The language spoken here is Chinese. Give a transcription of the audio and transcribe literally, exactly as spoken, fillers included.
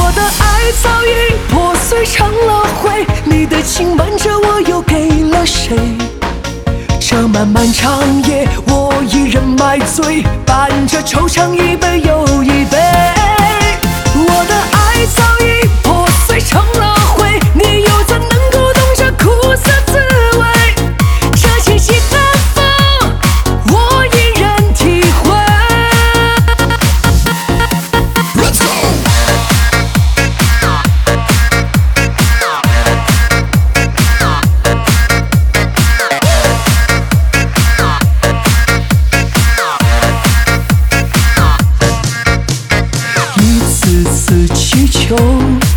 我的爱早已破碎成了灰，你的情瞒着我又给了谁？这漫漫长夜，我一人买醉，伴着惆怅一杯又一杯。我的爱早已破碎成了灰，你又怎能够懂这苦涩滋味？这清晰的风，我一人体会。Let's go！一次次祈求。